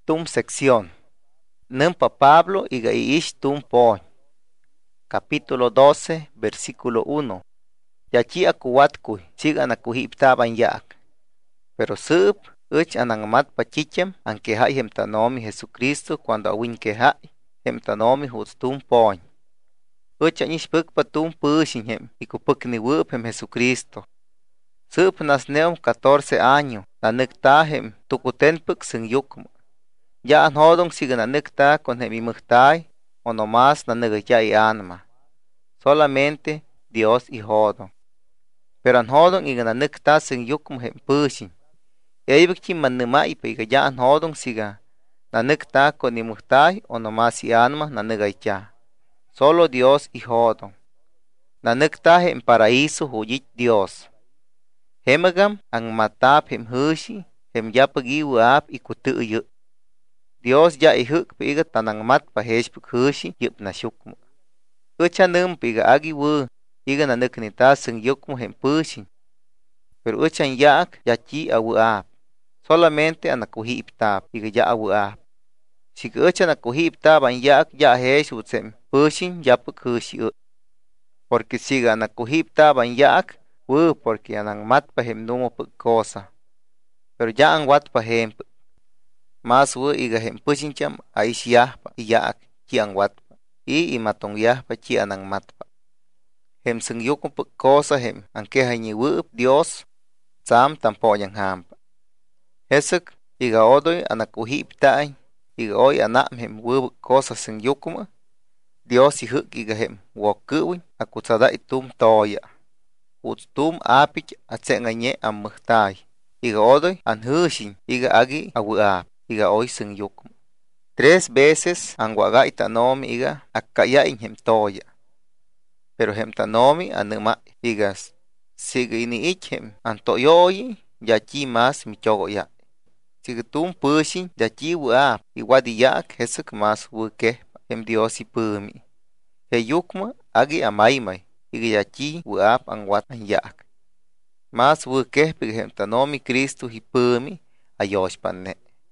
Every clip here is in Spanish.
tum sección. Numpa Pablo iga iish tum poñ. Capítulo 12, versículo 1. Yachi akuwatkuy, sig anakuhiptaban yaak. Pero sup, anangmat pachicham, ankehai hemtanomi Jesucristo cuando awinkehai, hemtanomi huts tum poñ. Anishpukpa tum pushin ikupukniwup Jesucristo. Sup nasneum 14 años, nanuktahem tukutenpuk sin yukma. Ya anhodong siga nanukta con hemimuktai, o nomás nanugaya y anma. Solamente Dios y hodong. Pero anhodong iga nanukta sin yukma hem pushin. Eibukchi manumaipa iga ya anhodong siga nanukta con imuktai, o nomás y anma nanugaya. Solo Dios y hodong. Nanukta hem paraíso huyit Dios. Hemagam ang matap hem hushi, hem yapagi waap ikutuyo. Dios ya ihuk piga tanang mat pa heshpuk hushi yup na shukmu. Uchanum piga agi wu, iga nanuknita sing yukmu hem pushin. Pero uchan yaak yachi awu aap. Solamente anakuhi iptab, iga ya awu aap. Siga uchan akuhi iptab an yaak ya hesh utsem pushin yapuk hushi u. Porque siga anakuhi iptab an yaak, wu porque anang mat pa hem numo puk cosa. Pero ya ang wat pa hem puk. Mas wu iga hem pushincham aish yahpa iyaak ki ang watpa. Imatong yahpa ki anang matpa. Hem sing yukum puk cosa hem angkeha ni wuup Dios, tsam tampo yang hampa. Hesuk iga odoy anakuhi iptain, iga oy anam hem wuup cosa sing yukuma. Dios ihuk iga hem wokuwin akutsada itum toya. Uts tum apich atsenganye am muhtai. Iga odoy an hushin iga agi awu ap. Iga oy sing yukum. 3 veces ang waga itanomi iga akkaya in hem toya. Pero hem tanomi anuma igas. Siga ini ich hem antoyoyi yachi mas michogo ya. Siga tum pushin yachi wuap iwadi yak hesuk mas wuke hem Dios ipumi. He yukma agi amaymay iga yachi wuap ang wat ang yak. Mas wuke pig hem tanomi Cristo hipumi ayoshpanne.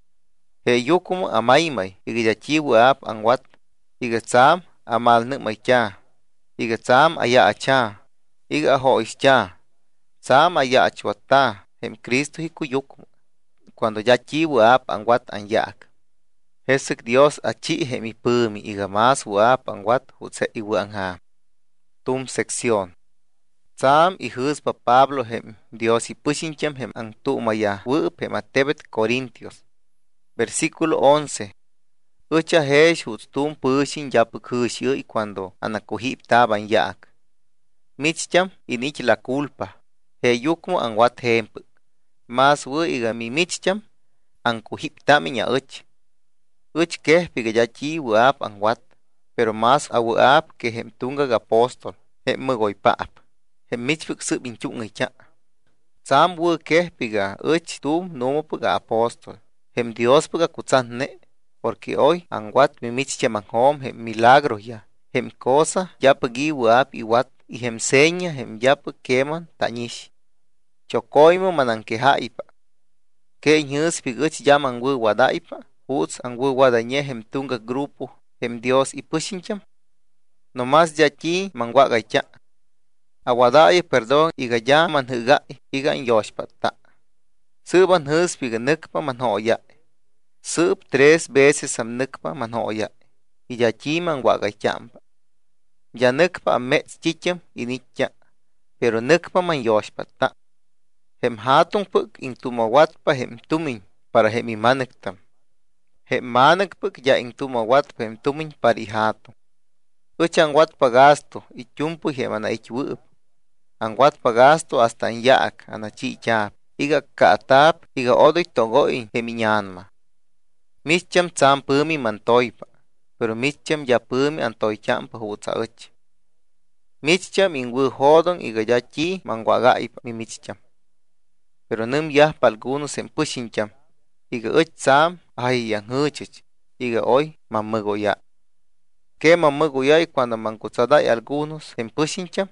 He yukum amaymay, iga yachi wuap ang wat, iga tsam amal nukmay cha, iga tsam aya acha, iga ahois cha, tsam aya achwata, hem Cristo hiku yukum, cuando yachi wuap ang wat ang yak. Hesuk Dios achi hem ipumi, iga mas wuap ang wat hutse iwu ang ha. Tum sección. Tsam ihuspa Pablo hem Dios ipushincham hem ang tuumaya wup hem atebet Corintios. Versículo 11. Ucha hesh hutstum pushin yapuk hushi cuando anakuhip taban yak. Michcham inich la culpa. He yukmo ang wat hemp. Mas wu iga mi michcham ang kuhip taminya uch. Uch keh piga yachi wuap ang wat. Pero mas awu ap ke hem tungag apostol. Hem mugoy paap. Hem michpuk sub inchung icha. Sam wu keh piga uch tum nomo piga apostol. Hem Dios puga kutsanne, porque hoy ang wat mimichcham ang hom hem milagro ya. Hem cosa ya pagi wuap iwat y hem seña hem ya keman tanish. Chokoymo manankeha ipa. Ke nyus piguch yaman wu wada ipa, uts ang wu wadanye hem tunga grupo hem Dios ipushincham. Nomas yachi mangwaga cha. Awada perdón iga yaman huga iga yoshpata. Suban hus piga nukpa manhoya. Sub 3 veces am nukpa manhoya. Y yachi man waga champa. Ya nukpa am mets chicham inicha. Pero nukpa man yoshpata. Hem hatung puk in tumawatpa hem tumin para hem imanuktam. Hem manukpuk ya in tumawatpa hem tumin para ihatung. Uchang watpa gasto ichumpu hem ana ichwup. Ang watpa gasto hasta ang yaak ana chichap. Iga kaatap, iga odoy togoy heminyanma. Mischam tsam pumi mantoypa, pero mischam ya pumi antoy champa hutsa uch. Mischam in wu hodong iga yachi mangwagaipa mi mischam. Pero num yahpa algunos en pushincham, iga uch tsam ay yang huchuch, iga oy mamugoya. Que mamugoya cuando mangutsaday algunos en pushincham?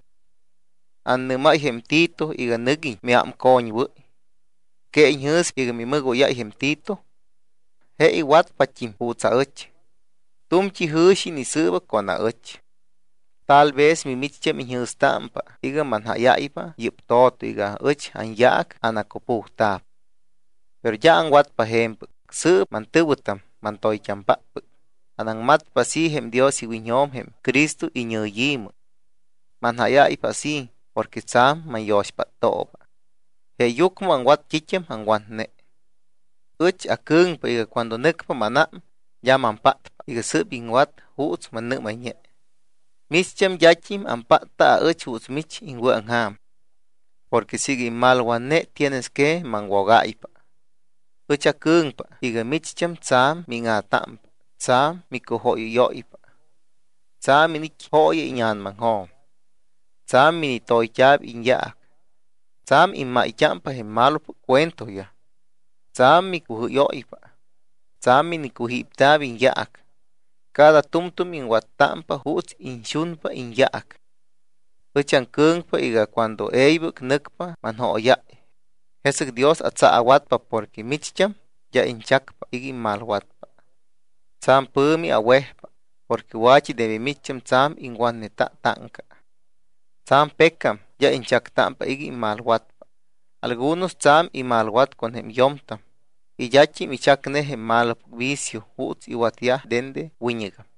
An numay hem tito iga nugi mi am kony wu. Que inhus iga mi mugo ya hem tito. He watpa chim putsa ech. Tumchi hushi ni suba kona ech. Tal vez mi mitchem inhustampa, iga manhayaipa, yip toto iga ech an yak anakopuhtap. Pero ya an watpa hemp, sub mantubutam, mantoy champap. Anang matpa si hem Dios y wiñom hem, Cristo iñoyim. Manhayaipa si, porque tsam man yoshpa toba. He yukmo an wat chichem an wan ne. Ech akung pa iga cuando nekpa manam, ya manpatpa, iga sub in wat huuts man ne manye. Mischem yachim an pata a ech huuts mich in wan ham. Porque sigue mal wan ne tienes que manwagaipa. Ech akung pa, iga mischem tsam minga tampa, tsam mikuhoyo yoipa. Tsam minik hoye inyan manhom. Tsam minitoy jab in yaak. Tsam in maichampa he malo cuento ya. Tsam mikuhuyoipa. Tsam minikuhiptab in yaak. Cada tumtum in watampa huts in shunpa in yaak. Echan kungpa iga cuando eibuk nukpa manhoyai. Hesek Dios atsa awatpa porque michcham ya in chakpa igi malwatpa. Tsam pumi awehpa porque wachi debe michcham tsam in waneta tanka. Tsam pekam ya in chaktampa igi malwatpa. Algunos tsam y malwat con hem yomtam. Y yachim y chakne hem malap vicio huts y watiah dende wiñega.